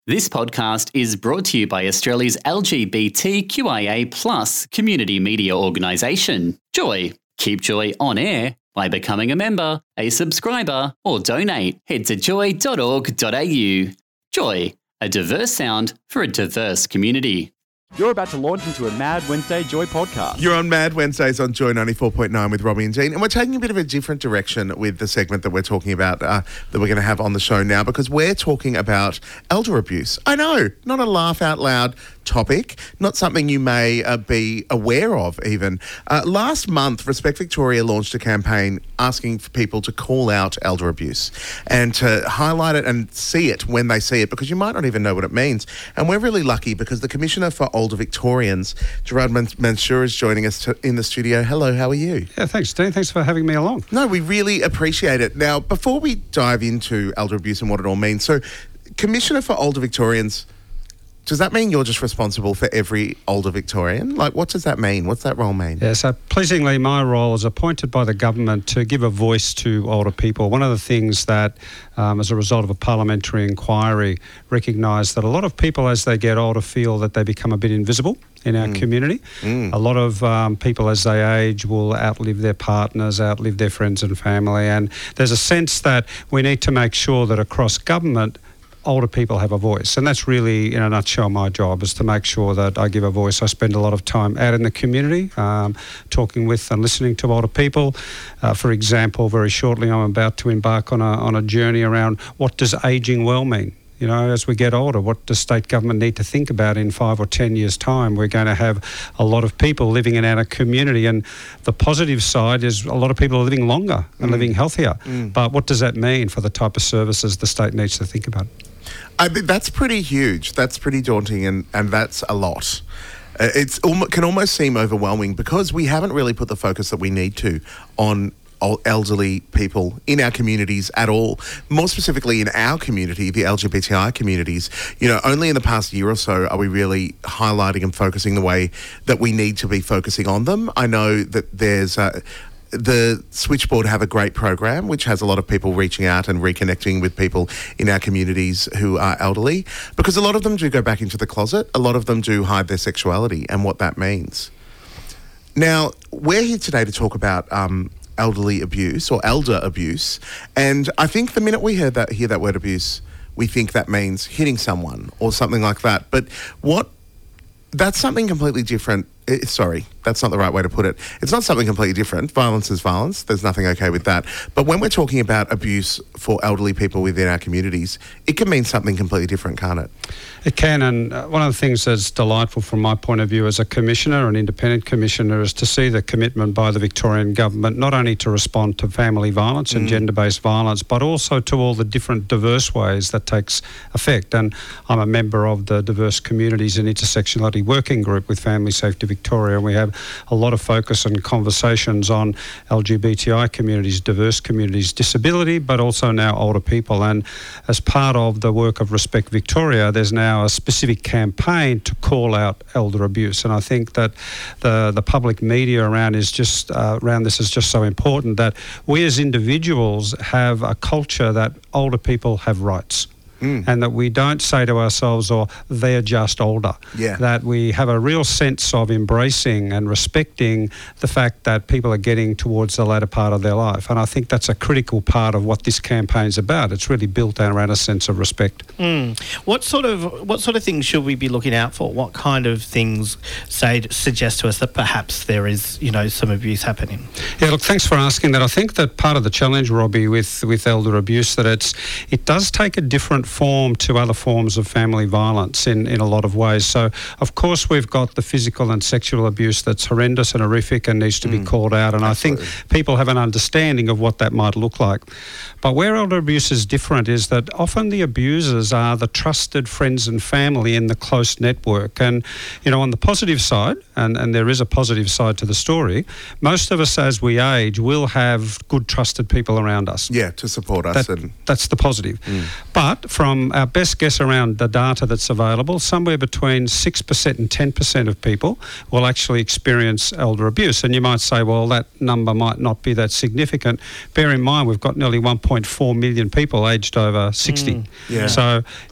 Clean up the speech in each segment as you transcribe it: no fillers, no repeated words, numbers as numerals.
This podcast is brought to you by Australia's LGBTQIA+ community media organisation, Joy. Keep Joy on air by becoming a member, a subscriber, or donate. Head to joy.org.au. Joy, a diverse sound for a diverse community. You're about to launch into a Mad Wednesday Joy podcast. You're on Mad Wednesdays on Joy 94.9 with Robbie and Jean, and we're taking a bit of a different direction with the segment that we're talking about, that we're going to have on the show now, because we're talking about elder abuse. I know, not a laugh out loud topic, not something you may be aware of even. Last month, Respect Victoria launched a campaign asking for people to call out elder abuse and to highlight it and see it when they see it, because you might not even know what it means. And we're really lucky because the Commissioner for Older Victorians, Gerard Mansour, is joining us in the studio. Hello, how are you? Yeah, thanks, Dean. Thanks for having me along. No, we really appreciate it. Now, before we dive into elder abuse and what it all means, so Commissioner for Older Victorians, does that mean you're just responsible for every older Victorian? Like, what does that mean? What's that role mean? Yeah, so pleasingly, my role is appointed by the government to give a voice to older people. One of the things that, as a result of a parliamentary inquiry, recognised that a lot of people, as they get older, feel that they become a bit invisible in our community. A lot of people, as they age, will outlive their partners, outlive their friends and family, and there's a sense that we need to make sure that across government, older people have a voice. And that's really, in a nutshell, my job, is to make sure that I give a voice. I spend a lot of time out in the community, talking with and listening to older people. For example, very shortly, I'm about to embark on a journey around what does ageing well mean? You know, as we get older, what does state government need to think about in 5 or 10 years' time? We're going to have a lot of people living in our community, and the positive side is a lot of people are living longer and living healthier. But what does that mean for the type of services the state needs to think about? That's pretty huge. That's pretty daunting, and that's a lot. It can almost seem overwhelming because we haven't really put the focus that we need to on elderly people in our communities at all. More specifically in our community, the LGBTI communities, you know, only in the past year or so are we really highlighting and focusing the way that we need to be focusing on them. I know that there's the Switchboard have a great program which has a lot of people reaching out and reconnecting with people in our communities who are elderly, because a lot of them do go back into the closet. A lot of them do hide their sexuality and what that means. Now, we're here today to talk about elderly abuse or elder abuse, and I think the minute we hear that word abuse, we think that means hitting someone or something like that. But that's something completely different. Sorry, that's not the right way to put it. It's not something completely different. Violence is violence. There's nothing okay with that. But when we're talking about abuse for elderly people within our communities, it can mean something completely different, can't it? It can, and one of the things that's delightful from my point of view as a commissioner, an independent commissioner, is to see the commitment by the Victorian government not only to respond to family violence and gender-based violence, but also to all the different diverse ways that takes effect. And I'm a member of the Diverse Communities and Intersectionality Working Group with Family Safety Victoria, and we have a lot of focus and conversations on LGBTI communities, diverse communities, disability, but also now older people. And as part of the work of Respect Victoria, there's now a specific campaign to call out elder abuse. And I think that the public media around this is just so important, that we as individuals have a culture that older people have rights. And that we don't say to ourselves, they're just older. Yeah. That we have a real sense of embracing and respecting the fact that people are getting towards the latter part of their life. And I think that's a critical part of what this campaign's about. It's really built around a sense of respect. What sort of things should we be looking out for? What kind of things suggest to us that perhaps there is, some abuse happening? Yeah, look, thanks for asking that. I think that part of the challenge, Robbie, with elder abuse, that it does take a different form to other forms of family violence in a lot of ways. So, of course, we've got the physical and sexual abuse that's horrendous and horrific and needs to be called out. And absolutely. I think people have an understanding of what that might look like. But where elder abuse is different is that often the abusers are the trusted friends and family in the close network. And, on the positive side, and there is a positive side to the story, most of us as we age will have good trusted people around us. Yeah, to support us. That's the positive. But from our best guess around the data that's available, somewhere between 6% and 10% of people will actually experience elder abuse. And you might say, well, that number might not be that significant. Bear in mind, we've got nearly 1.4 million people aged over 60. Yeah. So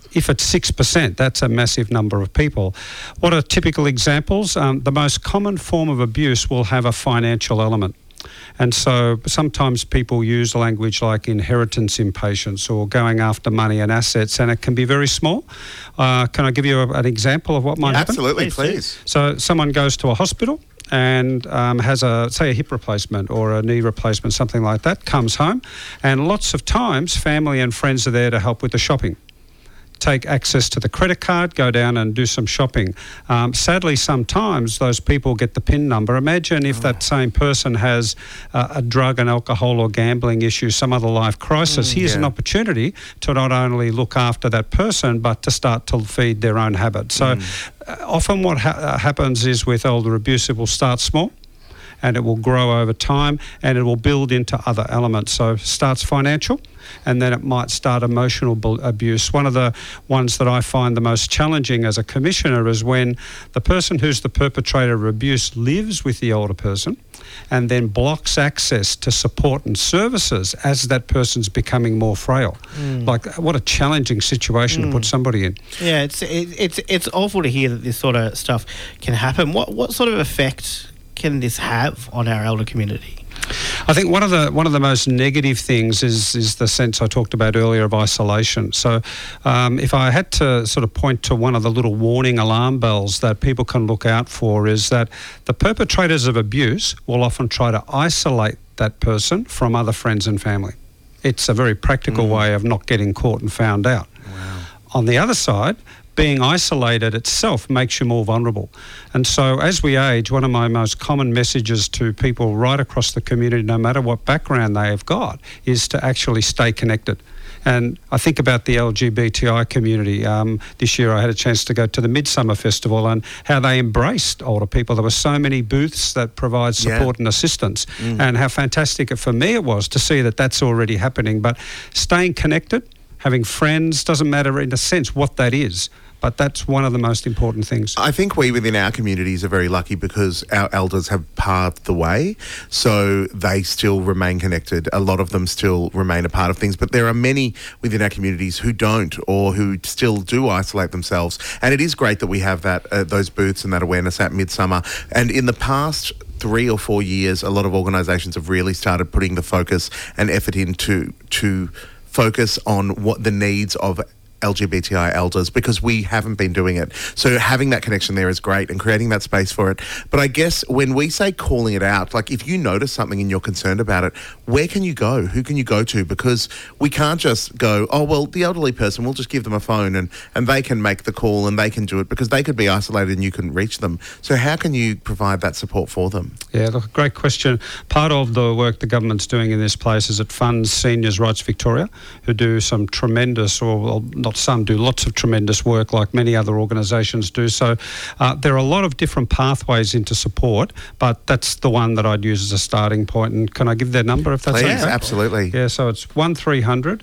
if it's 6%, that's a massive number of people. What are typical examples? The most common form of abuse will have a financial element. And so sometimes people use language like inheritance impatience or going after money and assets, and it can be very small. Can I give you an example of what might happen? Absolutely, please. So someone goes to a hospital and has a hip replacement or a knee replacement, something like that, comes home, and lots of times family and friends are there to help with the shopping. Take access to the credit card, go down and do some shopping. Sadly, sometimes those people get the PIN number. Imagine if that same person has a drug and alcohol or gambling issue, some other life crisis. Here's an opportunity to not only look after that person, but to start to feed their own habit. So often what happens is with elder abuse, it will start small, and it will grow over time, and it will build into other elements. So starts financial, and then it might start emotional abuse. One of the ones that I find the most challenging as a commissioner is when the person who's the perpetrator of abuse lives with the older person and then blocks access to support and services as that person's becoming more frail. Like, what a challenging situation to put somebody in. Yeah, it's awful to hear that this sort of stuff can happen. What sort of effect can this have on our elder community? I think one of the most negative things is the sense I talked about earlier of isolation. So if I had to sort of point to one of the little warning alarm bells that people can look out for, is that the perpetrators of abuse will often try to isolate that person from other friends and family. It's a very practical way of not getting caught and found out. Wow. On the other side, being isolated itself makes you more vulnerable. And so as we age, one of my most common messages to people right across the community, no matter what background they have got, is to actually stay connected. And I think about the LGBTI community. This year I had a chance to go to the Midsummer Festival and how they embraced older people. There were so many booths that provide support and assistance, and how fantastic for me it was to see that that's already happening. But staying connected, having friends, doesn't matter in a sense what that is, but that's one of the most important things. I think we within our communities are very lucky because our elders have paved the way, so they still remain connected. A lot of them still remain a part of things, but there are many within our communities who don't, or who still do isolate themselves. And it is great that we have that those booths and that awareness at Midsummer. And in the past 3 or 4 years, a lot of organisations have really started putting the focus and effort into to focus on what the needs of LGBTI elders, because we haven't been doing it. So having that connection there is great and creating that space for it. But I guess when we say calling it out, like if you notice something and you're concerned about it, where can you go? Who can you go to? Because we can't just go, oh, well, the elderly person, we'll just give them a phone and they can make the call and they can do it, because they could be isolated and you couldn't reach them. So how can you provide that support for them? Yeah, look, great question. Part of the work the government's doing in this place is it funds Seniors Rights Victoria, who do some tremendous, or not some, do lots of tremendous work like many other organisations do. So there are a lot of different pathways into support, but that's the one that I'd use as a starting point. And can I give their number if that's okay? Please, absolutely. Yeah, so it's 1300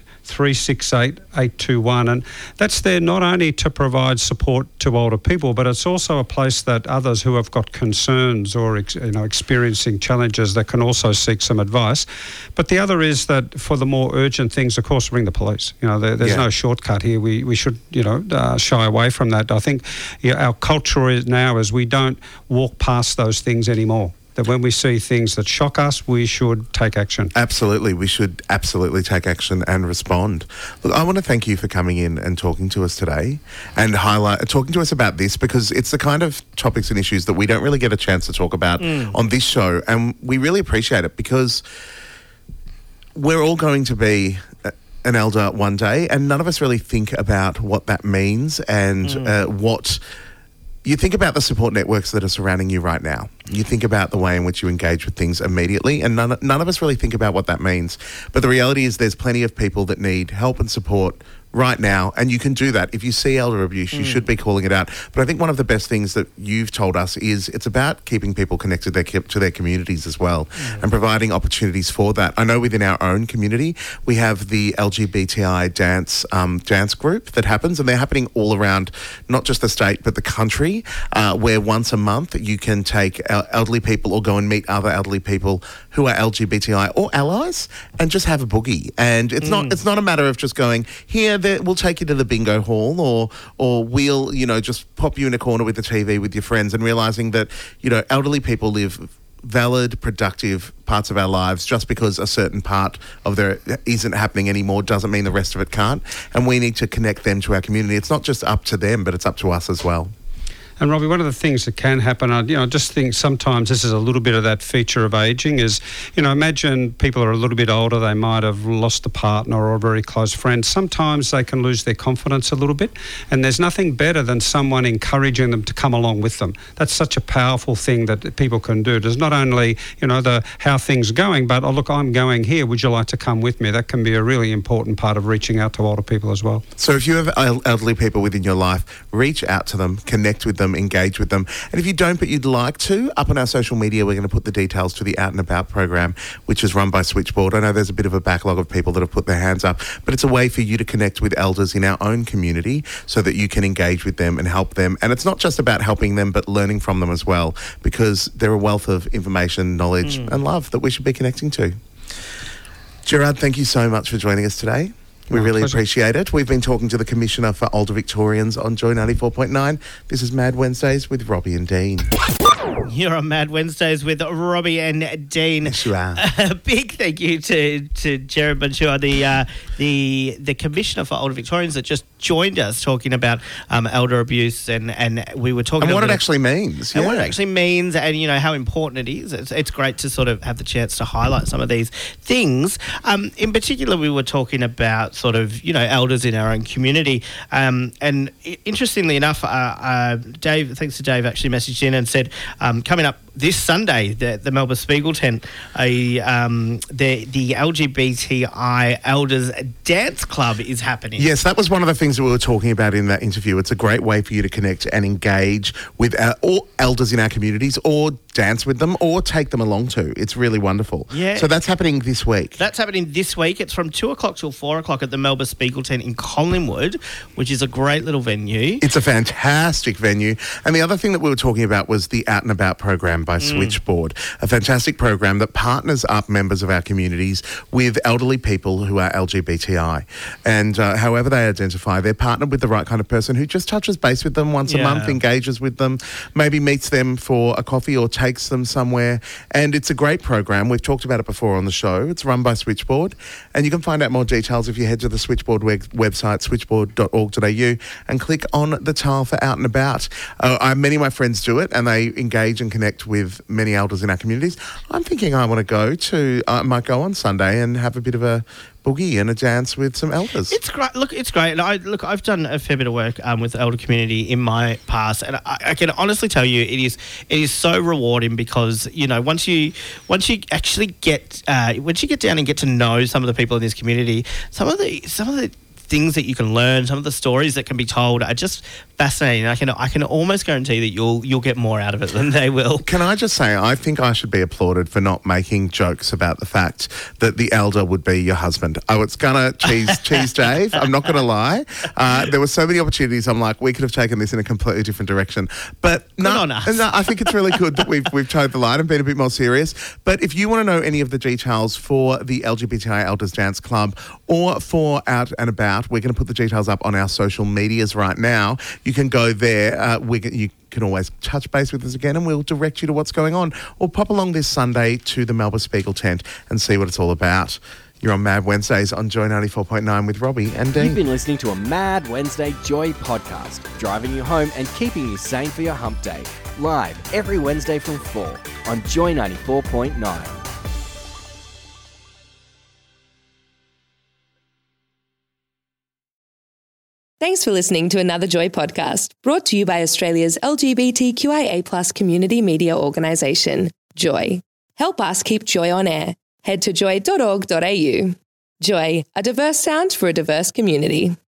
368 821, and that's there not only to provide support to older people, but it's also a place that others who have got concerns or experiencing challenges that can also seek some advice. But the other is that for the more urgent things, of course, ring the police. There's no shortcut here. We should shy away from that. I think our culture is now is we don't walk past those things anymore. That when we see things that shock us, we should take action. Absolutely. We should absolutely take action and respond. Look, I want to thank you for coming in and talking to us today and talking to us about this, because it's the kind of topics and issues that we don't really get a chance to talk about on this show. And we really appreciate it, because we're all going to be an elder one day, and none of us really think about what that means and what... You think about the support networks that are surrounding you right now. You think about the way in which you engage with things immediately, and none of us really think about what that means. But the reality is there's plenty of people that need help and support right now, and you can do that. If you see elder abuse, you should be calling it out. But I think one of the best things that you've told us is it's about keeping people connected to their communities as well, and providing opportunities for that. I know within our own community, we have the LGBTI dance group that happens, and they're happening all around, not just the state, but the country, where once a month you can take elderly people or go and meet other elderly people who are LGBTI or allies and just have a boogie. And it's not a matter of just going, here, we'll take you to the bingo hall, or we'll, just pop you in a corner with the TV with your friends, and realising that, elderly people live valid, productive parts of our lives. Just because a certain part of there isn't happening anymore doesn't mean the rest of it can't. And we need to connect them to our community. It's not just up to them, but it's up to us as well. And Robbie, one of the things that can happen, I just think sometimes this is a little bit of that feature of ageing is, imagine people are a little bit older, they might have lost a partner or a very close friend. Sometimes they can lose their confidence a little bit, and there's nothing better than someone encouraging them to come along with them. That's such a powerful thing that people can do. There's not only, how things are going, but, look, I'm going here, would you like to come with me? That can be a really important part of reaching out to older people as well. So if you have elderly people within your life, reach out to them, connect with them, engage with them. And if you don't but you'd like to, up on our social media we're going to put the details to the Out and About program, which is run by Switchboard. I know there's a bit of a backlog of people that have put their hands up, but it's a way for you to connect with elders in our own community so that you can engage with them and help them. And it's not just about helping them, but learning from them as well, because they're a wealth of information, knowledge and love that we should be connecting to. Gerard, thank you so much for joining us today. We really appreciate it. We've been talking to the Commissioner for Older Victorians on Joy 94.9. This is Mad Wednesdays with Robbie and Dean. You're on Mad Wednesdays with Robbie and Dean. Yes, you are. A big thank you to Jared Bunchua, the Commissioner for Older Victorians, that just joined us talking about elder abuse, and we were talking and what about it actually means. And what it actually means, and how important it is. It's great to sort of have the chance to highlight some of these things. In particular, we were talking about sort of elders in our own community, and interestingly enough, Dave, thanks to Dave, actually messaged in and said, coming up this Sunday, the Melbourne Spiegel tent, the LGBTI Elders Dance Club is happening. Yes, that was one of the things that we were talking about in that interview. It's a great way for you to connect and engage with all elders in our communities, or dance with them, or take them along to. It's really wonderful. Yeah. So that's happening this week. That's happening this week. It's from 2 o'clock till 4 o'clock at the Melbourne Spiegel tent in Collingwood, which is a great little venue. It's a fantastic venue. And the other thing that we were talking about was the Out and About program by Switchboard, a fantastic program that partners up members of our communities with elderly people who are LGBTI. And however they identify, they're partnered with the right kind of person who just touches base with them once a month, engages with them, maybe meets them for a coffee or takes them somewhere. And it's a great program. We've talked about it before on the show. It's run by Switchboard. And you can find out more details if you head to the Switchboard website, switchboard.org.au, and click on the tile for Out and About. Many of my friends do it, and they engage and connect with many elders in our communities. I'm thinking I want to I might go on Sunday and have a bit of a boogie and a dance with some elders. It's great. Look, it's great. And I've done a fair bit of work with the elder community in my past, and I can honestly tell you it is so rewarding, because once you actually get once you get down and get to know some of the people in this community, some of the things that you can learn, some of the stories that can be told are just fascinating. I can almost guarantee that you'll get more out of it than they will. Can I just say, I think I should be applauded for not making jokes about the fact that the elder would be your husband. I was gonna cheese Dave. I'm not gonna lie. There were so many opportunities. I'm like, we could have taken this in a completely different direction. But no, I think it's really good that we've towed the line and been a bit more serious. But if you want to know any of the details for the LGBTI Elders Dance Club or for Out and About, we're going to put the details up on our social medias right now. You can go there. You can always touch base with us again, and we'll direct you to what's going on. Or pop along this Sunday to the Melbourne Spiegel tent and see what it's all about. You're on Mad Wednesdays on Joy 94.9 with Robbie and Dean. You've been listening to a Mad Wednesday Joy podcast, driving you home and keeping you sane for your hump day. Live every Wednesday from 4 on Joy 94.9. Thanks for listening to another Joy podcast, brought to you by Australia's LGBTQIA+ community media organisation, Joy. Help us keep Joy on air. Head to joy.org.au. Joy, a diverse sound for a diverse community.